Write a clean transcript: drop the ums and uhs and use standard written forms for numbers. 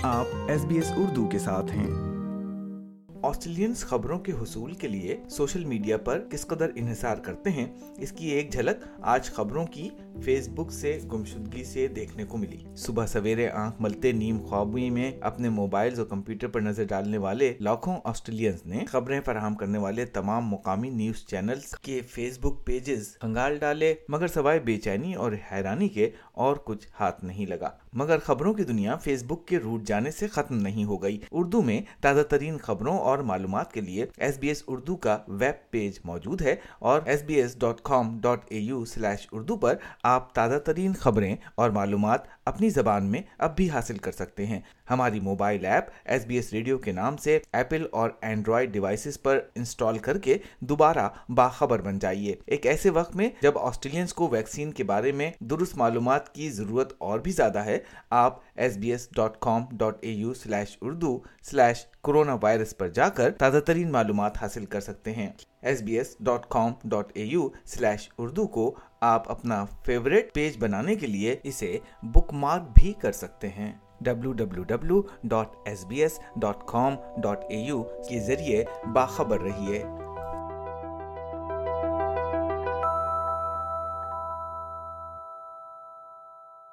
आप SBS उर्दू के साथ हैं। ऑस्ट्रेलियंस खबरों के हुसूल के लिए सोशल मीडिया पर किस कदर इन्हिसार करते हैं, इसकी एक झलक आज खबरों की फेसबुक से गुमशुदगी से देखने को मिली। सुबह सवेरे आंख मलते नीम ख्वाबी में अपने मोबाइल्स और कंप्यूटर पर नजर डालने वाले लाखों ऑस्ट्रेलियंस ने खबरें फराहम करने वाले तमाम मुकामी न्यूज चैनल्स के फेसबुक पेजेस खंगाल डाले, मगर सवाए बेचैनी और हैरानी के और कुछ हाथ नहीं लगा। मगर खबरों की दुनिया फेसबुक के रूट जाने से खत्म नहीं हो गई। उर्दू में ताज़ा तरीन खबरों और मालूमात के लिए SBS उर्दू का वेब पेज मौजूद है और sbs.com.au/urdu पर आप ताज़ा तरीन खबरें और मालूमात अपनी ज़बान में अब भी हासिल कर सकते हैं। हमारी मोबाइल ऐप SBS रेडियो के नाम से एप्पल और एंड्रॉयड डिवाइसेस पर इंस्टॉल करके दोबारा बाखबर बन जाइए। एक ऐसे वक्त में जब ऑस्ट्रेलियंस को वैक्सीन के बारे में दुरुस्त मालूमात की ज़रूरत और भी ज़्यादा है, आप sbs.com.au/urdu/coronavirus पर जाकर ताज़ा तरीन मालूमात हासिल कर सकते हैं। sbs.com.au/urdu को आप अपना फेवरेट पेज बनाने के लिए इसे बुकमार्क भी कर सकते हैं। www.sbs.com.au के जरिए बाखबर रहिए।